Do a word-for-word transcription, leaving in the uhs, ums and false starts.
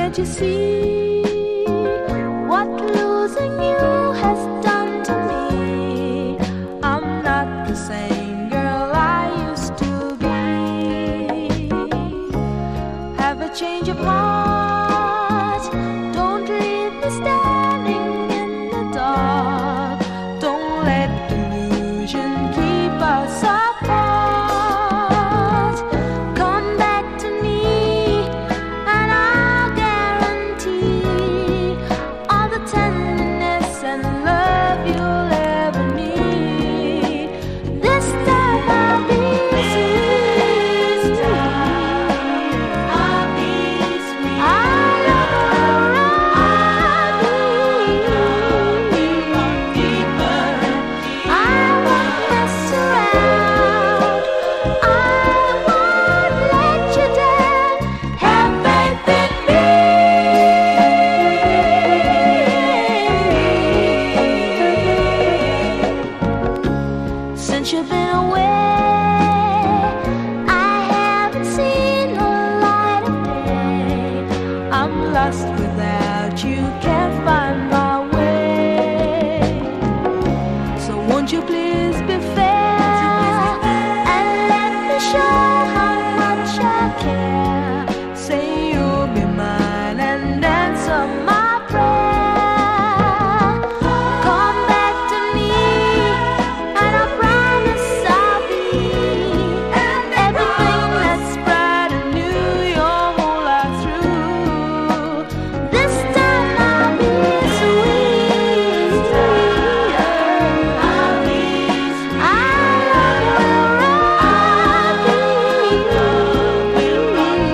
Can't you see what losing you has done to me? I'm not the same girl I used to be. Have a change of heart. Don't leave me standing in the dark. Don't let delusion keep us apart. Come back to me and I'll guarantee all the tenderness and love you'll ever need. This time I'll be sweet. I'll be sweet. I'll be deeper. I won't mess around. I won't let you down. Have faith in me. Since you've been away, I haven't seen the light of day. I'm lost without you.